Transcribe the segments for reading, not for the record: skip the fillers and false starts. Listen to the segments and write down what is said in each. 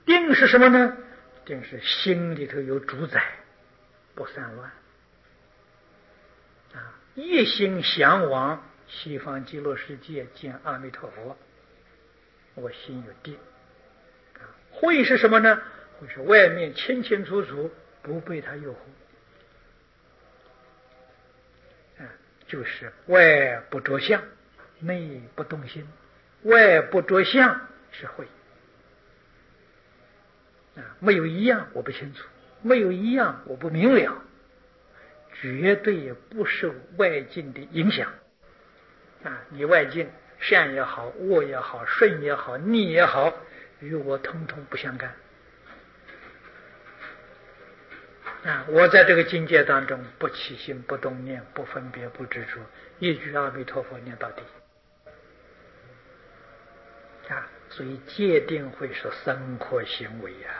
定是什么呢？定是心里头有主宰，不散乱啊！一心向往西方极乐世界见阿弥陀佛，我心有定啊。慧是什么呢？慧是外面清清楚楚，不被他诱惑啊，就是外不着相，内不动心。外不着相是慧啊，没有一样我不清楚，没有一样我不明了，绝对不受外境的影响啊！你外境善也好，恶也好，顺也好，逆也好，与我通通不相干啊！我在这个境界当中，不起心，不动念，不分别，不执着，一句阿弥陀佛念到底啊！所以戒定慧是生活行为呀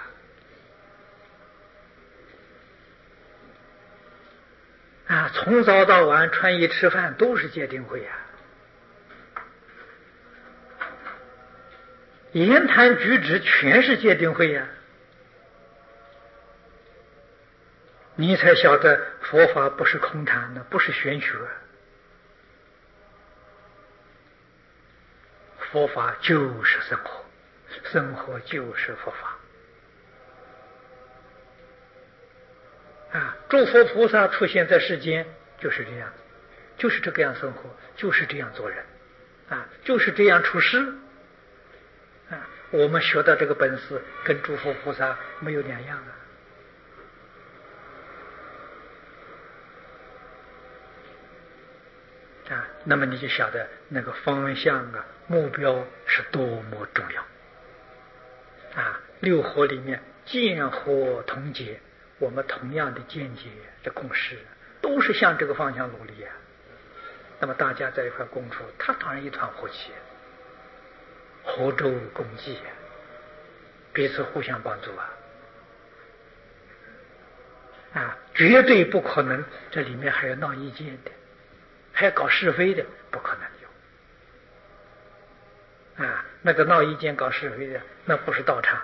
啊！从早到晚穿衣吃饭都是戒定慧呀，言谈举止全是戒定慧呀，你才晓得佛法不是空谈的，不是玄学，佛法就是生活，生活就是佛法啊！诸佛菩萨出现在世间就是这样，就是这个样生活，就是这样做人啊，就是这样处事啊！我们学到这个本事，跟诸佛菩萨没有两样啊！那么你就晓得那个方向啊，目标是多么重要啊！六合里面见惑同解，我们同样的见解，这共识都是向这个方向努力啊。那么大家在一块共处，他当然一团和气，合舟共济，彼此互相帮助啊！绝对不可能这里面还要闹意见的，还要搞是非的，不可能有啊！那个闹意见搞是非的，那不是道场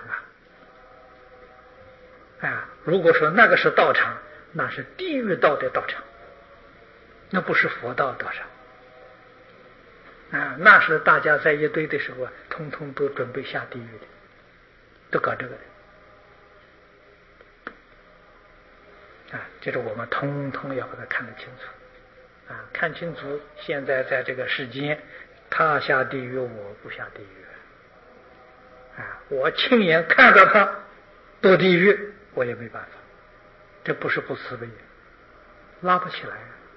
啊！如果说那个是道场，那是地狱道的道场，那不是佛道道场啊！那是大家在一堆的时候啊，通通都准备下地狱的，都搞这个的啊！这是我们通通要把它看得清楚啊！看清楚，现在在这个世间，他下地狱，我不下地狱啊！我亲眼看到他堕地狱，我也没办法，这不是不慈悲，拉不起来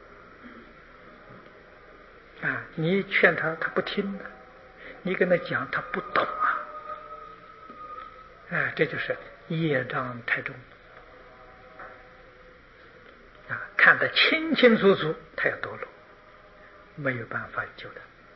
啊！你劝他，他不听的；你跟他讲，他不懂啊！这就是业障太重啊！看得清清楚楚，他要堕落，没有办法救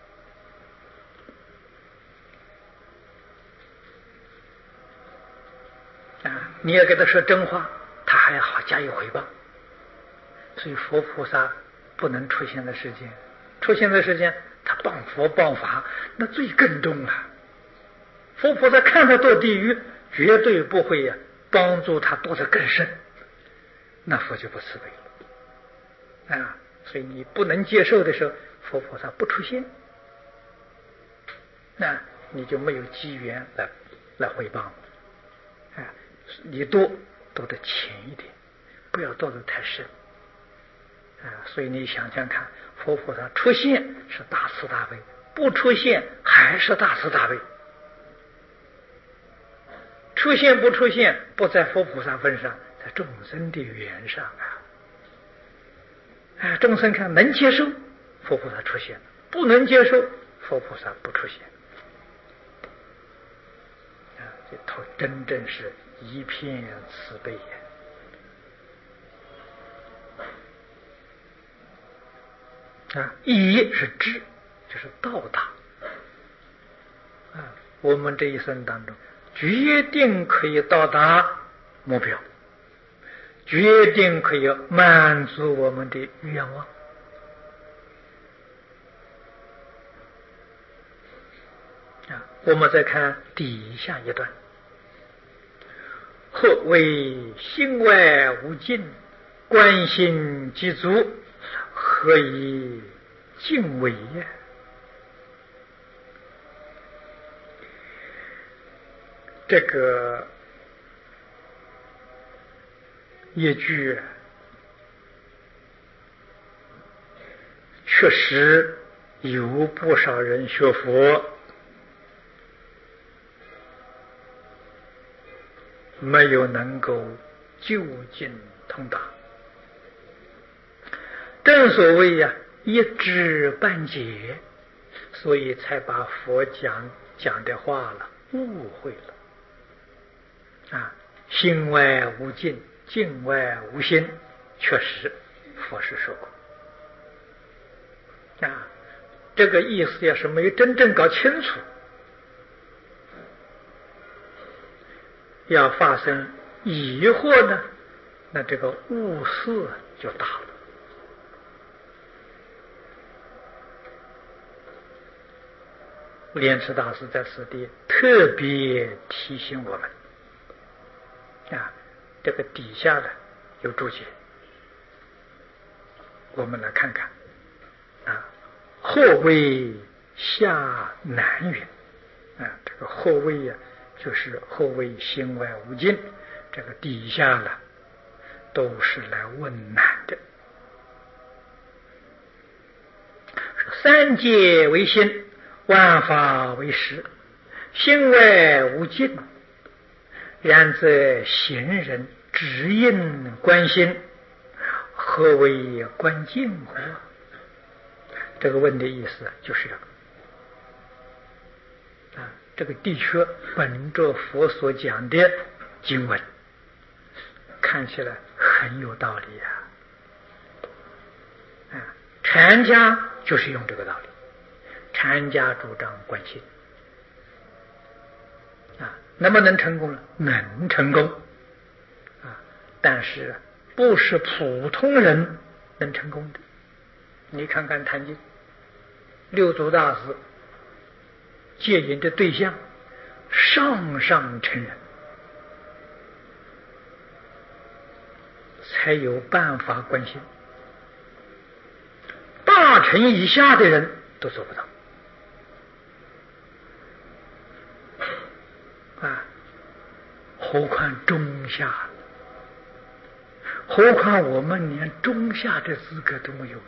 他啊！你要给他说真话，他还好加以回报。所以佛菩萨不能出现在世间，出现在世间，他谤佛谤法，那罪更重啊！佛菩萨看他堕地狱，绝对不会帮助他堕得更深，那佛就不慈悲了啊！所以你不能接受的时候，佛菩萨不出现，那你就没有机缘来回报啊！你堕得浅一点，不要堕得太深啊！所以你想想看，佛菩萨出现是大慈大悲，不出现还是大慈大悲。出现不出现不在佛菩萨份上，在众生的缘上啊！众生看能接受，佛菩萨出现了；不能接受，佛菩萨不出现啊！这头真正是一片慈悲啊！一是知，就是到达啊！我们这一生当中，决定可以到达目标，决定可以满足我们的愿望啊！我们再看底下一段何为心外无尽，观心即足，何以尽为也？这个一句确实有不少人学佛没有能够究竟通达，正所谓呀，一知半解，所以才把佛讲的话了误会了。心外无境，境外无心，确实佛是说过。这个意思要是没有真正搞清楚，要发生疑惑呢，那这个误事就大了。莲池大师在此地特别提醒我们，这个底下呢有注解，我们来看看。或谓下难云，这个或谓呀，就是或谓心外无尽，这个底下呢都是来问难的。三界为心，万法为识，心外无尽，然则行人只应观心，何为观境乎？这个问的意思就是这个。这个的确本着佛所讲的经文，看起来很有道理禅家就是用这个道理，禅家主张观心能不能成功呢？能成功但是不是普通人能成功的。你看看《坛经》，六祖大师戒引的对象上上乘人，才有办法观心，大乘以下的人都做不到何况中下，何况我们连中下的资格都没有呢。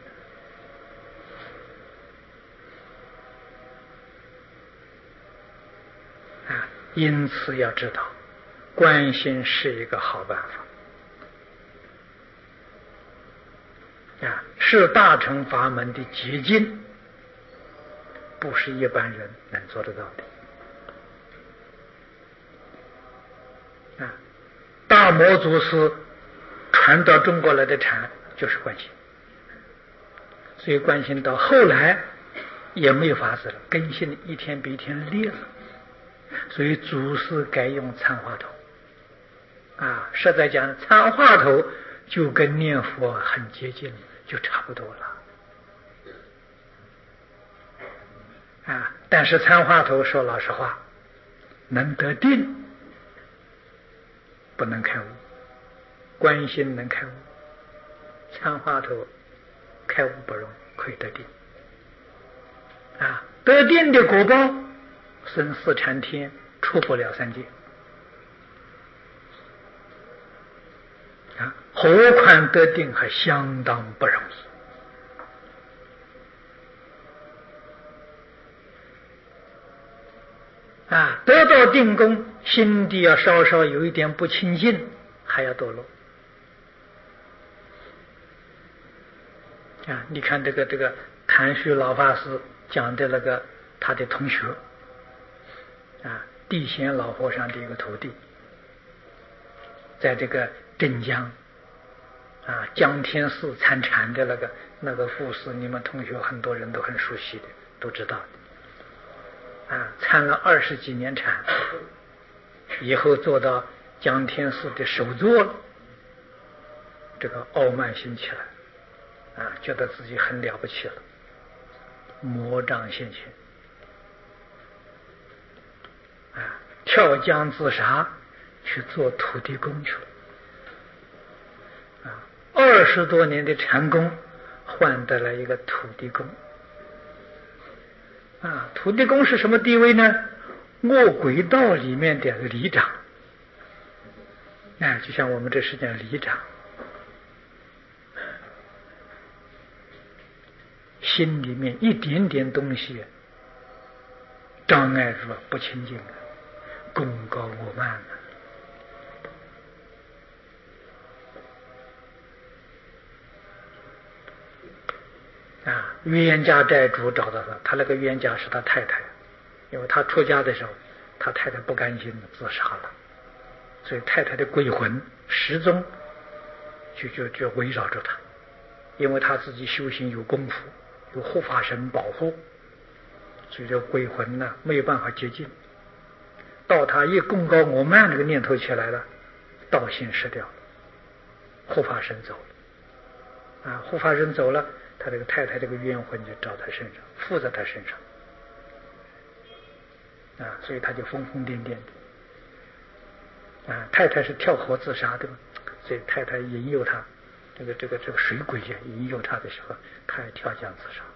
因此要知道，观心是一个好办法是大乘法门的捷径，不是一般人能做得到的。大摩祖师传到中国来的禅就是观心，所以观心到后来也没有法子了，根性一天比一天烈了，所以祖师改用参话头实在讲参话头就跟念佛很接近，就差不多了但是参话头说老实话，能得定不能开悟，观心能开悟，参话头开悟不容易，可以得定得定的果报生四禅天，出不了三界何况得定还相当不容易得到定功，心地要稍稍有一点不清净，还要堕落你看这个谭旭老法师讲的那个他的同学地贤老和尚的一个徒弟，在这个镇江江天寺参禅的那个故事，你们同学很多人都很熟悉的，都知道的参了20几年禅，以后做到江天寺的首座了，这个傲慢心起来觉得自己很了不起了，魔障现前跳江自杀， 去做土地公去了，20多年的禅功换得了一个土地公土地公是什么地位呢？卧轨道里面的里长就像我们这是讲里长，心里面一点点东西障碍住不清净功高我慢冤家债主找到他那个冤家是他太太，因为他出家的时候，他太太不甘心自杀了，所以太太的鬼魂始终就围绕着他，因为他自己修行有功夫，有护法神保护，所以这鬼魂呢没有办法接近。到他一功高我慢这个念头起来了，道心失掉了，护法神走了护法神走了，他这个太太这个冤魂就照他身上，附在他身上所以他就疯疯癫癫的太太是跳河自杀的嘛，所以太太引诱他，这个水鬼引诱他的时候，他也跳江自杀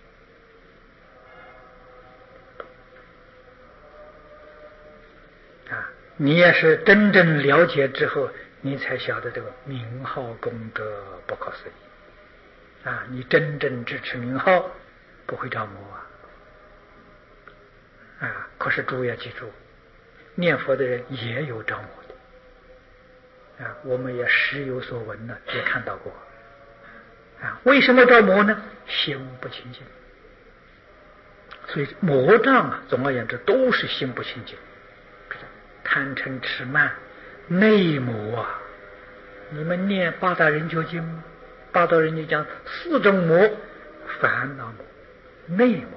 你也是真正了解之后，你才晓得这个名号功德不可思议你真正支持名号不会着魔可是诸位要记住，念佛的人也有着魔的我们也时有所闻了，也看到过为什么着魔呢？心不清净，所以魔障总而言之都是心不清净，贪嗔痴慢内魔你们念八大人觉经吗？八大人就讲4种魔：烦恼魔、内魔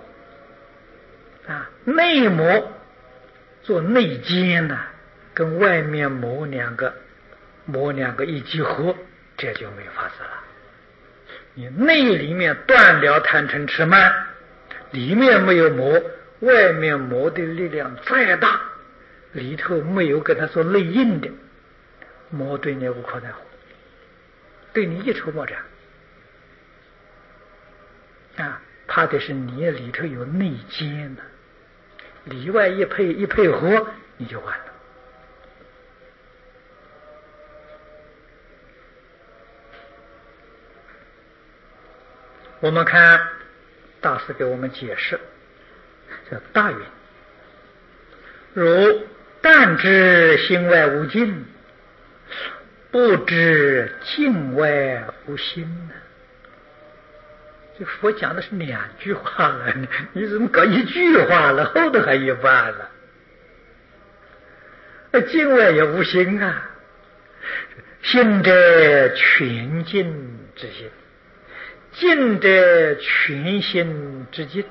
内魔做内奸跟外面魔两个一结合，这就没法子了。你内里面断了贪嗔痴慢，里面没有魔，外面魔的力量再大，里头没有跟他做内应的，魔对你无可奈何，对你一筹莫展怕的是你里头有内奸里外一配合，你就完了。我们看大师给我们解释，叫大云：如但知心外无境，不知境外无心这佛讲的是2句话了，你怎么搞1句话了？后头还一半了。境外也无心心者全境之心，境者全心之境。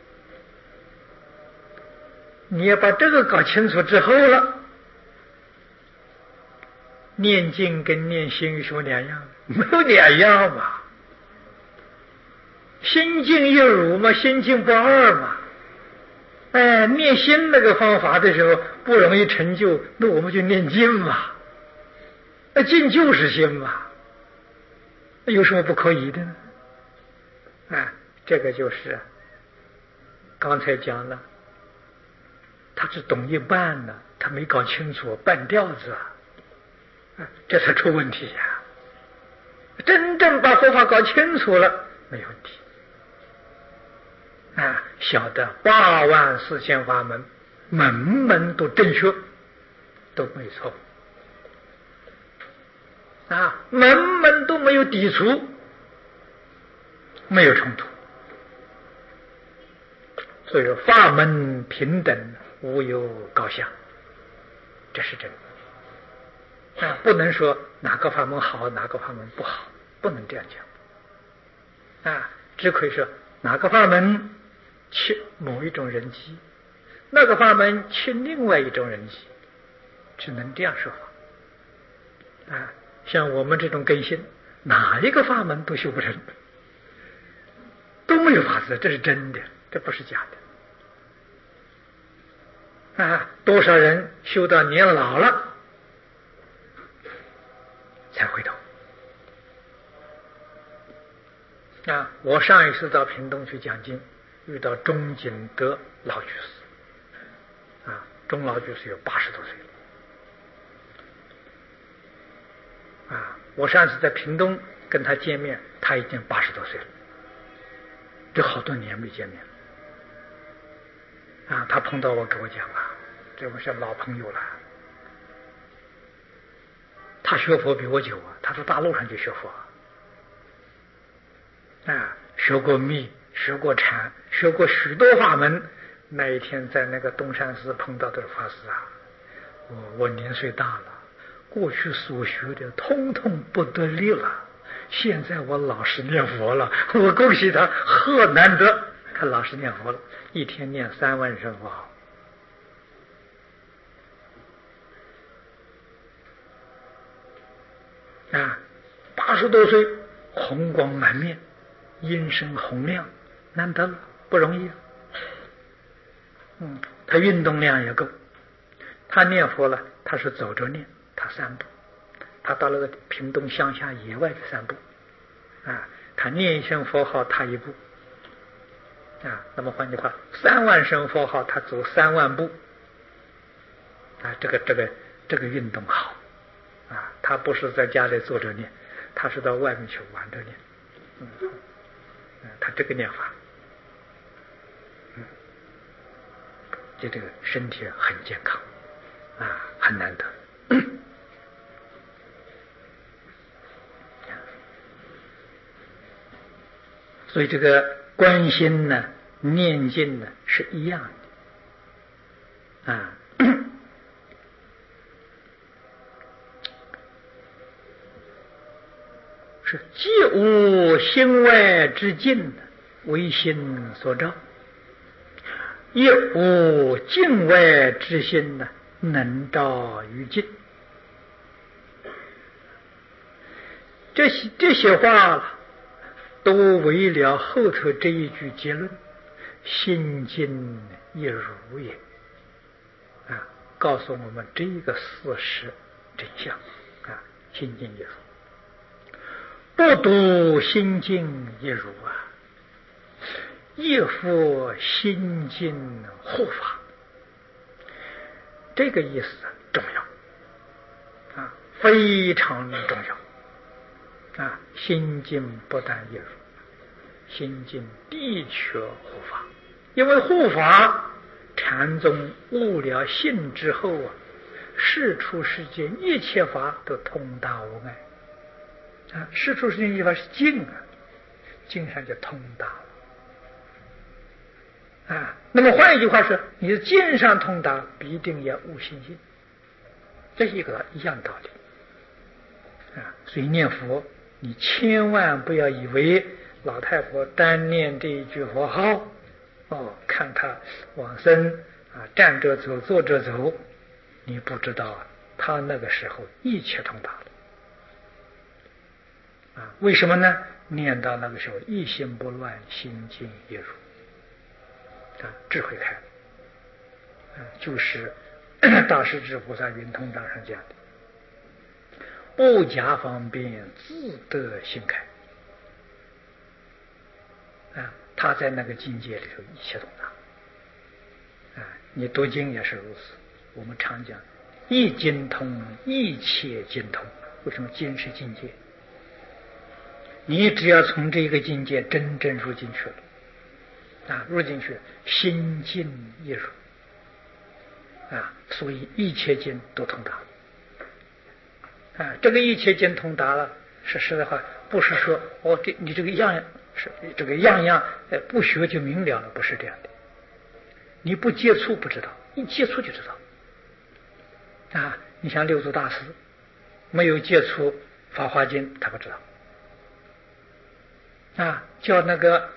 你要把这个搞清楚之后了，念经跟念心有什么两样？没有两样嘛。心境一如嘛，心境不二嘛。念心那个方法的时候不容易成就，那我们就念经嘛。经就是心嘛，有什么不可以的呢？这个就是刚才讲了，他只懂一半呢，他没搞清楚半调子这才出问题真正把佛法搞清楚了，没问题晓得84000法门，门门都正确，都没错门门都没有抵触，没有冲突，所以说法门平等，无有高下，这是真的不能说哪个法门好，哪个法门不好，不能这样讲只可以说哪个法门去某一种人机，那个法门去另外一种人机，只能这样说法像我们这种根性，哪一个法门都修不成，都没有法子，这是真的，这不是假的多少人修到年老了才回头。我上一次到屏东去讲经，遇到钟景德老居士，钟老居士有80多岁了，我上次在屏东跟他见面，他已经80多岁了，这好多年没见面他碰到我跟我讲这不是老朋友了。他学佛比我久他在大陆上就学佛学过密，学过禅，学过许多法门。那一天在那个东山寺碰到的法师我年岁大了，过去所学的通通不得力了，现在我老实念佛了，我恭喜他，何难得！他老实念佛了，一天念3万声佛号。80多岁，红光满面，音声洪亮，难得了，不容易他运动量也够，他念佛了，他是走着念，他散步，他到了个屏东乡下野外去散步他念一声佛号，他一步那么换句话，3万声佛号，他走3万步这个运动好他不是在家里坐着念，他是到外面去玩着念他这个念法这个身体很健康很难得所以这个观心呢，念经呢是一样的是即无心外之境，为心所照；亦无境外之心呢，能照于境。这些话都为了后头这一句结论：心境亦如也。告诉我们这一个事实真相心境亦如。不读心经亦如亦复心经护法。这个意思重要非常重要心经不但亦如，心经的确护法。因为护法禅宗悟了性之后世出世间一切法都通达无碍世出世间一法是境境上就通达了那么换一句话说，你的境上通达，必定也悟心性，这是一个一样道理所以念佛，你千万不要以为老太婆单念这一句佛号看他往生站着走，坐着走，你不知道他那个时候一切通达了为什么呢？念到那个时候一心不乱，心静亦如智慧开了就是大势至菩萨云通章上讲的，不假方便，自得心开他在那个境界里头一切通达你读经也是如此。我们常讲一经通，一切经通。为什么经是境界？你只要从这个境界真正入进去了入进去，心静亦如所以一切经都通达这个一切经通达了，是实在话，不是说你这个样是这个样样不学就明了了，不是这样的。你不接触不知道，一接触就知道你像六祖大师没有接触法华经，他不知道叫那个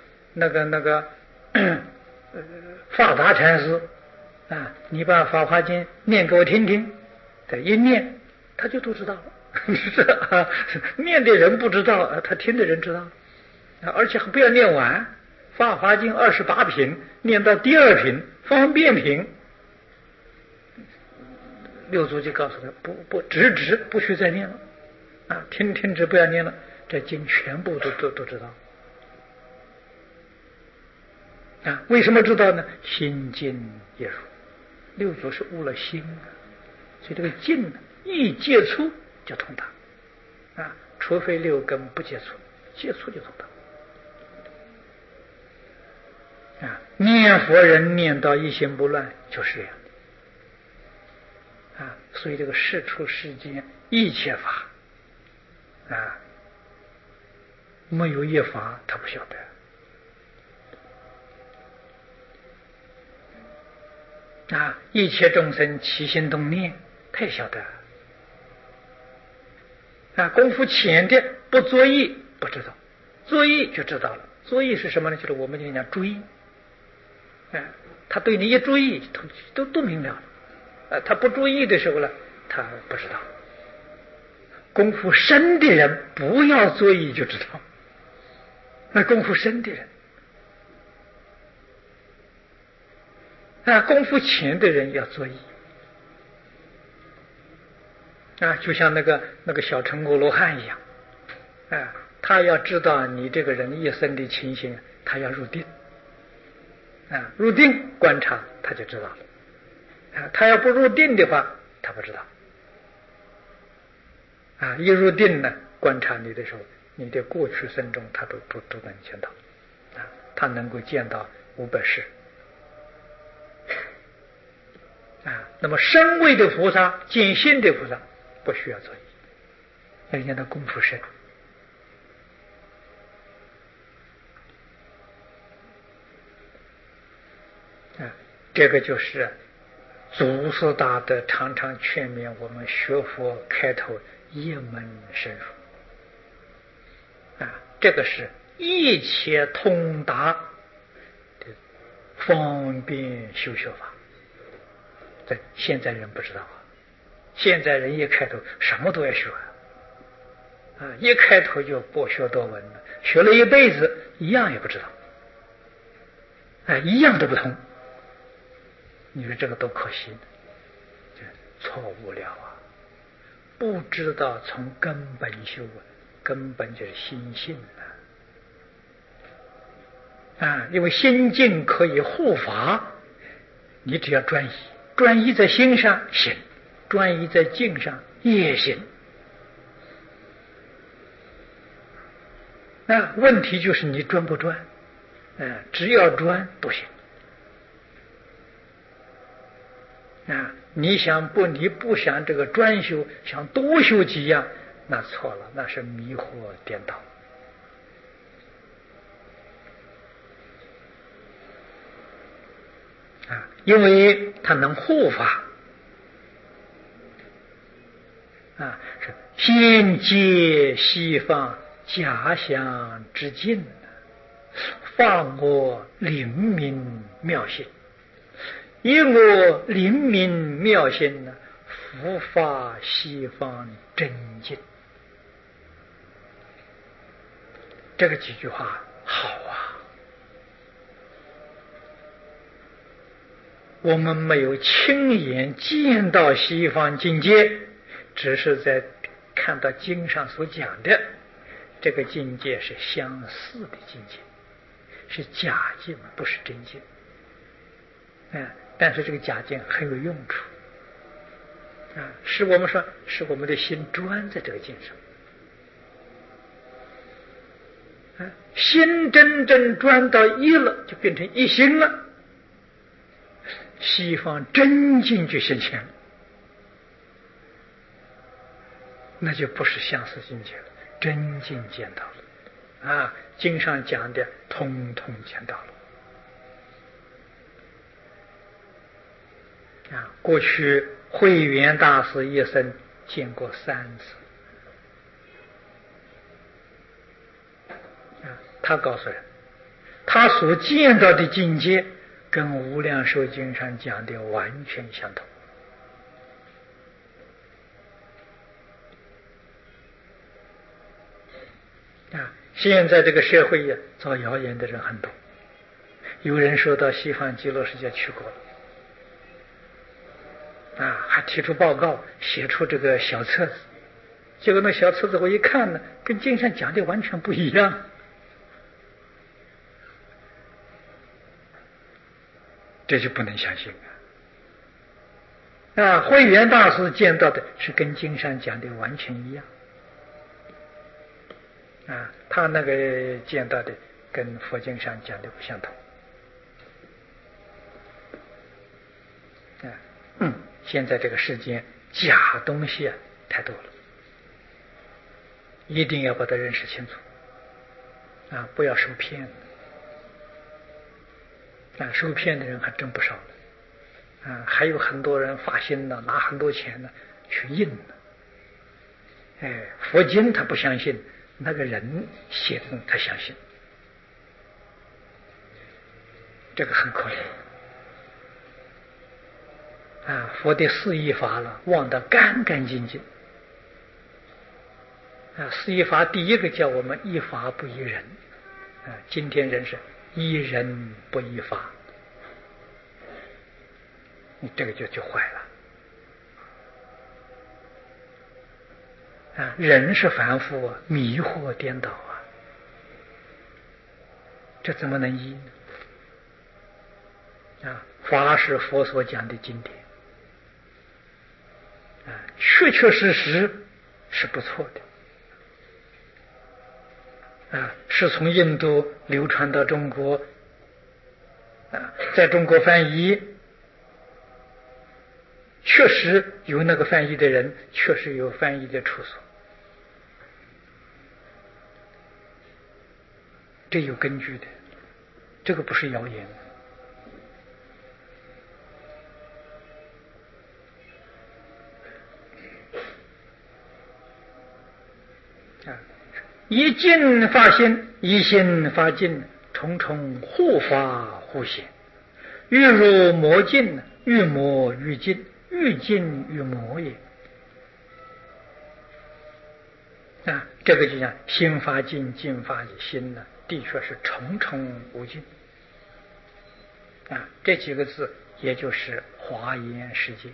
法达禅师你把法华经念给我听听，他一念他就都知道了念的人不知道他听的人知道而且不要念完，法华经28品念到第2品方便品，六祖就告诉他不止不许再念了啊，停止不要念了，这经全部都知道。啊，为什么知道呢？心静也如，六祖是悟了心啊，所以这个静呢，一接触就通达啊，除非六根不接触，接触就通达啊。念佛人念到一心不乱，就是这样的啊。所以这个世出世间一切法啊，没有一法他不晓得。啊，一切众生起心动念，他也晓得。啊，功夫浅的不作意不知道，作意就知道了。作意是什么呢？就是我们就讲追。他对你一注意，都明了。他不注意的时候呢，他不知道。功夫深的人不要作意就知道。那功夫深的人。功夫浅的人要作意啊，就像那个小乘阿罗汉一样啊，他要知道你这个人一生的情形，他要入定啊，入定观察他就知道了啊，他要不入定的话，他不知道啊，一入定呢，观察你的时候，你的过去生中他都能见到啊，他能够见到500世。啊，那么身位的菩萨、见性的菩萨不需要作意，要念到功夫深。这个就是祖师大德常常劝勉我们学佛开头一门深入啊，这个是一切通达的方便修学法。现在人不知道啊，现在人一开头什么都要学啊，一开头就博学多闻了，学了一辈子一样也不知道，一样都不通。你说这个多可惜呢，错误了啊！不知道从根本修，根本就是心性啊！因为心境可以护法，你只要专一。专一在心上行，专一在境上也行。问题就是你专不专？只要专都行。你不想这个专修，想多修几样，那错了，那是迷惑颠倒。因为它能护法是先接西方假想之境，放我灵明妙性，以我灵明妙性呢，复发西方真境。这个几句话好啊！我们没有亲眼见到西方境界，只是在看到经上所讲的这个境界是相似的境界，是假境，不是真境。但是这个假境很有用处使我们的心专在这个境上心真正专到一了，就变成一心了。西方真境就现前了，那就不是相似境界了，真境见到了经上讲的通通见到了过去慧远大师一生见过3次他告诉人，他所见到的境界跟无量寿经上讲的完全相同现在这个社会造谣言的人很多，有人说到西方极乐世界去过了还提出报告，写出这个小册子结果那小册子我一看呢，跟经上讲的完全不一样。这就不能相信啊！慧远大师见到的是跟经上讲的完全一样啊，他那个见到的跟佛经上讲的不相同啊。现在这个世间假东西啊太多了，一定要把它认识清楚啊，不要受骗啊，受骗的人还真不少呢啊，还有很多人发心呢，拿很多钱呢去印呢。佛经他不相信，那个人写的他相信，这个很可怜啊！佛的四依法了，忘得干干净净啊！四依法第一个叫我们依法不依人啊，今天人是依人不依法，你这个就坏了啊！人是凡夫啊，迷惑颠倒啊，这怎么能依呢？啊，法是佛所讲的经典啊，确确实实是不错的啊，是从印度流传到中国啊，在中国翻译，确实有那个翻译的人，确实有翻译的处所，这有根据的，这个不是谣言啊！一境发心，一心发境，重重护法护显，欲入魔境，愈魔愈境，愈境愈魔也啊！这个就像心发境，境发心呢，的确是重重无尽啊！这几个字也就是华严世界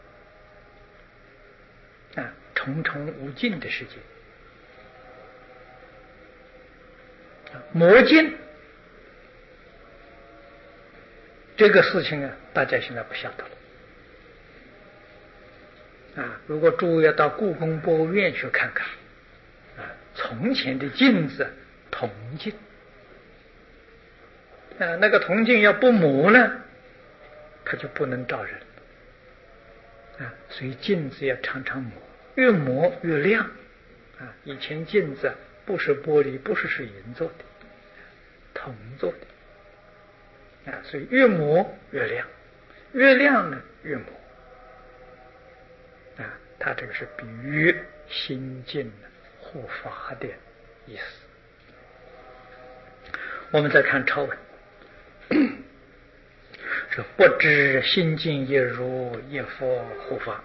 啊，重重无尽的世界。魔境这个事情啊，大家现在不晓得了啊！如果诸位要到故宫博物院去看看啊，从前的镜子铜镜啊，那个铜镜要不磨呢，它就不能照人啊，所以镜子要常常磨，越磨越亮啊！以前镜子不是玻璃，不是水银做的，铜做的啊，所以越磨越亮，越亮呢越磨啊。它这个是比喻心境护法的意思。我们再看抄文，说不知心境一如一佛护法，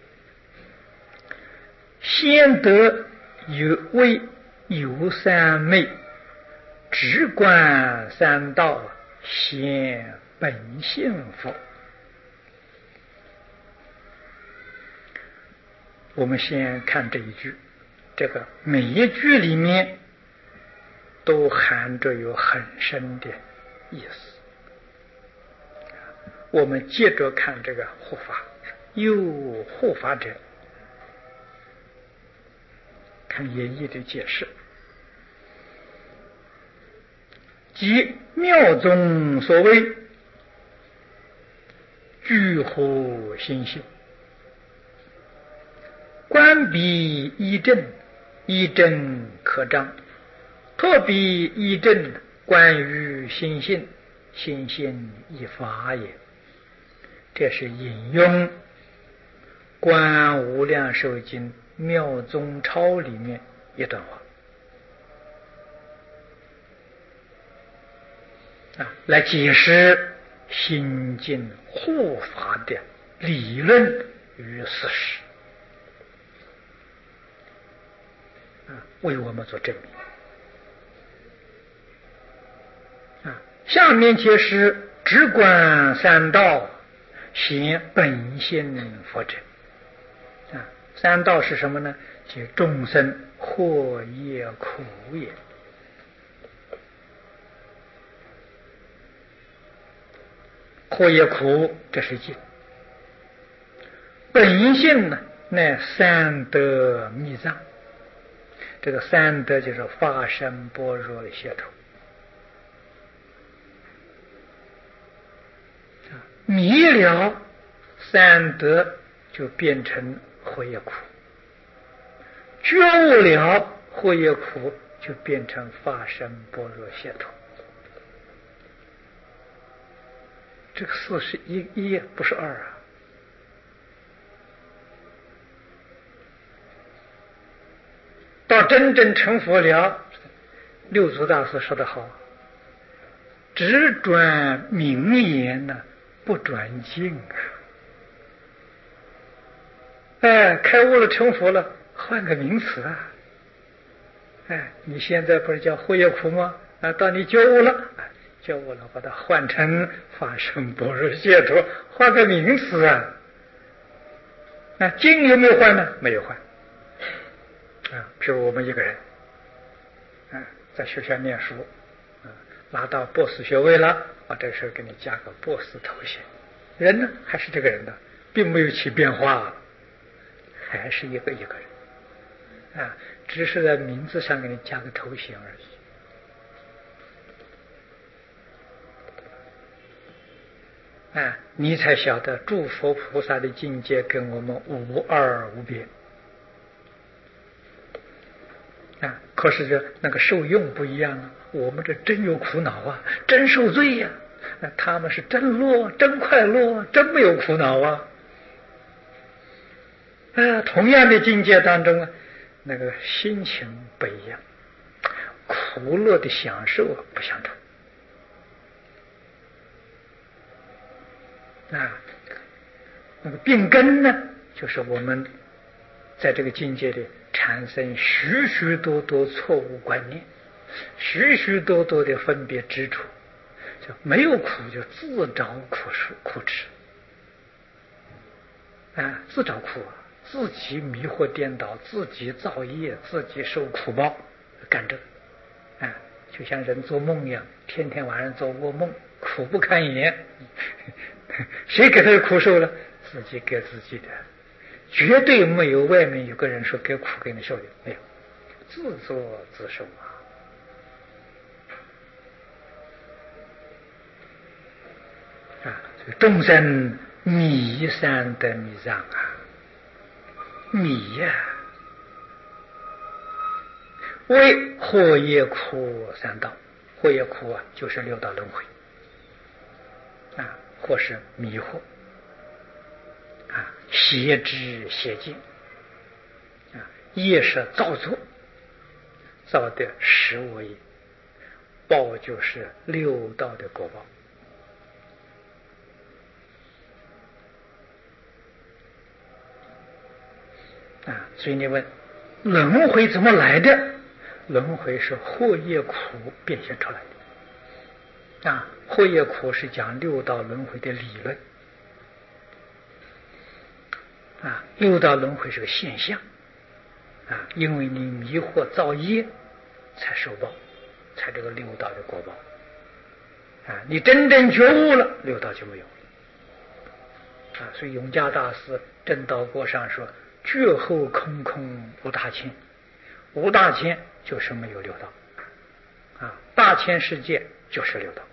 先得有为有三昧，直观三道，显本性佛。我们先看这一句，这个每一句里面都含着有很深的意思。我们接着看这个护法，有护法者，看演义的解释，即妙宗所谓具护心性，观彼依正，依正可彰，特彼依正，关于心性，心性一法也。这是引用《观无量寿经妙宗钞》里面一段话啊，来解释心境护法的理论与事实啊，为我们做证明啊。下面解释直观三道，显本性佛者啊， 三道是什么呢？即众生祸业苦也。祸业苦，这是境。本性呢，乃三德密藏。这个三德就是法身般若的解脱。迷了三德，就变成祸业苦；觉悟了祸业苦，就变成法身般若解脱。这个四是一，不是二啊。到真正成佛了，六祖大师说得好：“只转名言呢，不转境啊。”开悟了，成佛了，换个名词啊！你现在不是叫祸业苦吗？到你觉悟了，觉悟了，把它换成法身般若解脱，换个名词啊！境有没有换呢？没有换。譬如我们一个人，在学校念书，拿到博士学位了，这时候给你加个博士头衔，人呢还是这个人的，并没有起变化，还是一个人，只是在名字上给你加个头衔而已。你才晓得诸佛菩萨的境界跟我们无二无别。可是那个受用不一样啊，我们这真有苦恼啊，真受罪呀。他们是真乐，真快乐，真没有苦恼啊。同样的境界当中那个心情不一样，苦乐的享受不相同。那个病根呢，就是我们在这个境界里产生许许多多错误观念，许许多多的分别执着，就没有苦就自找苦吃，自找苦啊，自己迷惑颠倒，自己造业，自己受苦报，干这个，就像人做梦一样，天天晚上做噩梦，苦不堪言。谁给他的苦受了？自己给自己的，绝对没有外面有个人说给苦给你受的，没有，自作自受众生迷三德迷障迷呀，为祸业苦三道。祸业苦就是六道轮回或是迷惑邪知邪见业是造作，造的实我业，报就是六道的果报所以你问轮回怎么来的？轮回是祸业苦变现出来的祸业苦是讲六道轮回的理论六道轮回是个现象因为你迷惑造业才受报，才这个六道的果报你真正觉悟了，六道就没有了所以永嘉大师正道果上说：觉后空空无大千，无大千就是没有六道大千世界就是六道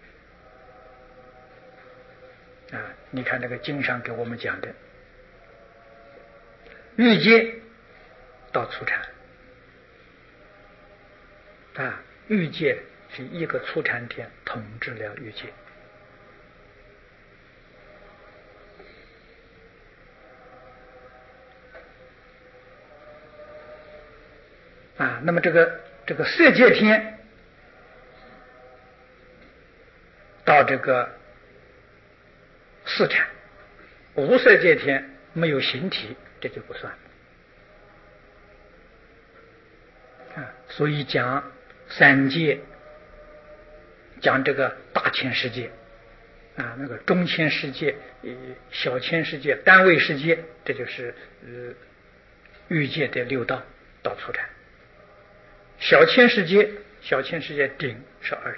你看那个经上给我们讲的，欲界到初禅欲界是一个初禅天统治了欲界那么这个色界天到这个四禅，无色界天没有形体，这就不算所以讲三界，讲这个大千世界那个中千世界、小千世界、单位世界，这就是欲界的六道到处禅。小千世界顶是2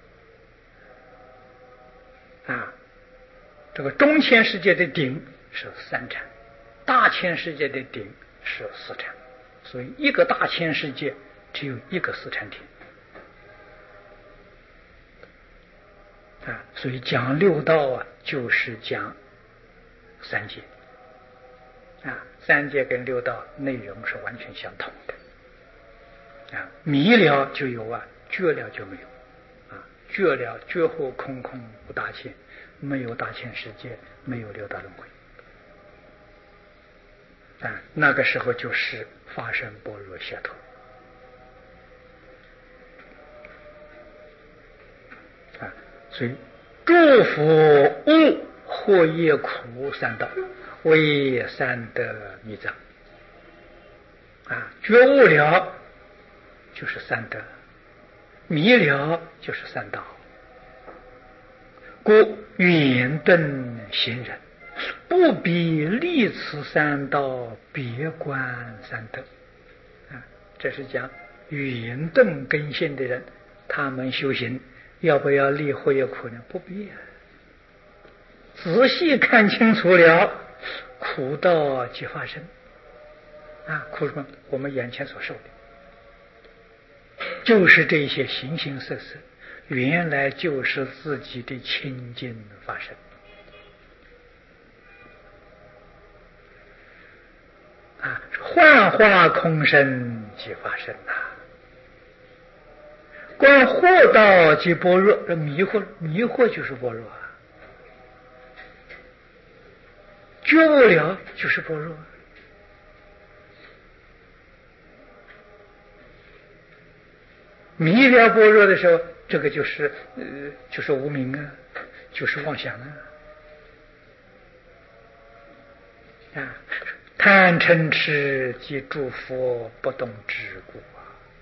禅啊，这个中千世界的顶是3禅，大千世界的顶是4禅，所以一个大千世界只有一个4禅天啊，所以讲六道啊，就是讲3界啊，3界跟六道内容是完全相同的啊，迷了就有啊，觉了就没有啊，觉了觉后空空无大千，没有大千世界，没有六道轮回啊，那个时候就是发生般若解脱啊，所以诸佛悟惑业苦3道为3德密藏啊，觉悟了就是3德，迷了就是3道，故圆顿行人不必立此3道，别观3德啊，这是讲圆顿根性的人，他们修行要不要立惑业苦呢？不必啊，仔细看清楚了，苦道即发生啊，苦什么？我们眼前所受的就是这些形形色色，原来就是自己的清净发生啊，幻化空生即发生呐。观惑道即般若，迷惑就是般若啊，觉悟了就是般若。迷了般若的时候，这个就是无明啊，就是妄想啊，贪嗔痴即诸佛不动之故啊，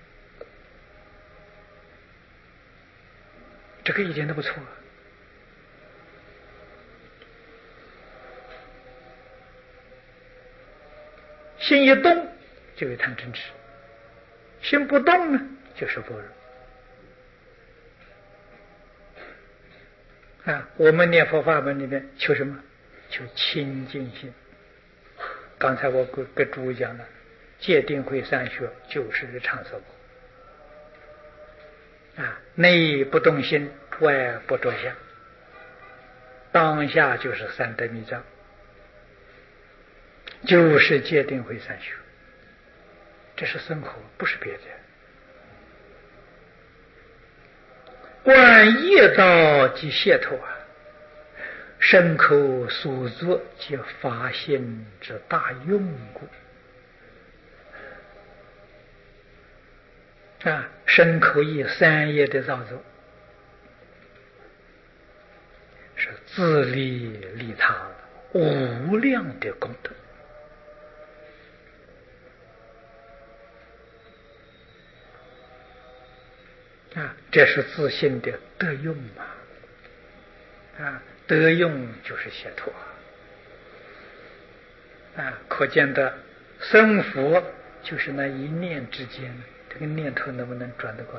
这个一点都不错啊。心一动就有贪嗔痴，心不动呢就是般若啊。我们念佛法门里面求什么？求清净心。刚才我跟诸位讲了，戒定慧三学就是日常生活啊，内不动心，外不着相，当下就是3德密藏，就是戒定慧三学，这是生活，不是别的。观业道即解脱啊，身口所作即发心之大用故啊，身口意3业的造作是自利利他无量的功德啊，这是自信的德用啊，德用就是解脱啊，可见的生佛就是那一念之间，这个念头能不能转得过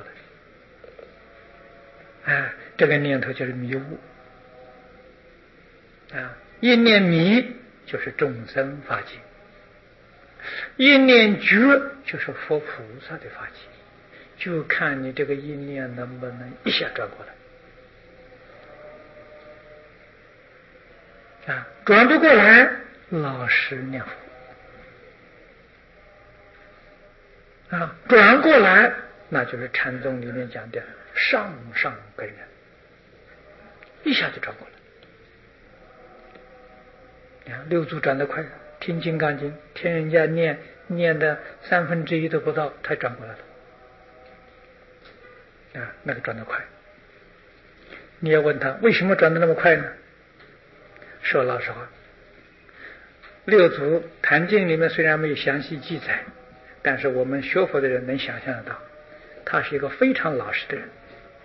来啊？这个念头就是迷雾啊，一念迷就是众生法界，一念觉就是佛菩萨的法界，就看你这个一念能不能一下转过来啊，转不过来，老实念佛啊，转过来，那就是禅宗里面讲的上上根人，一下就转过来。啊，六祖转得快，听金刚经，听人家念的1/3都不到，他转过来了。啊，那个转得快。你要问他为什么转得那么快呢？说老实话，六祖坛经里面虽然没有详细记载，但是我们学佛的人能想象得到，他是一个非常老实的人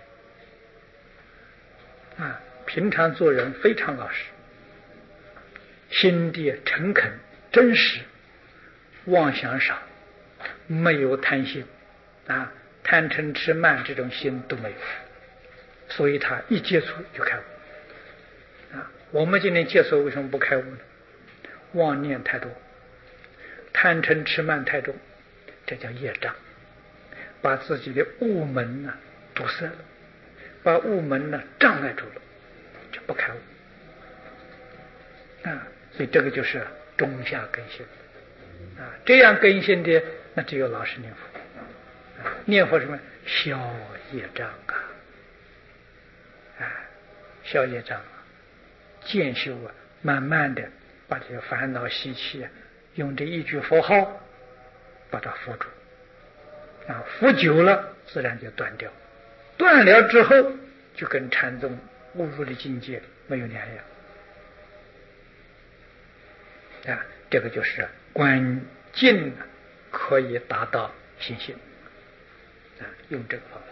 啊，平常做人非常老实，心地诚恳真实， 妄想少，没有贪心啊，贪嗔痴慢这种心都没有，所以他一接触就开悟啊。我们今天接触为什么不开悟呢？妄念太多，贪嗔痴慢太重，这叫业障，把自己的悟门呢堵塞了，把悟门呢障碍住了，就不开悟啊。所以这个就是中下根性啊。这样根性的，那只有老实念佛啊。念佛什么？消业障啊，消业障啊，渐修啊，慢慢的把这个烦恼习气啊，用这一句佛号把它扶住啊，扶久了自然就断掉，断了之后就跟禅宗悟入的境界没有两样啊。这个就是观境可以达到心性啊，用这个方法。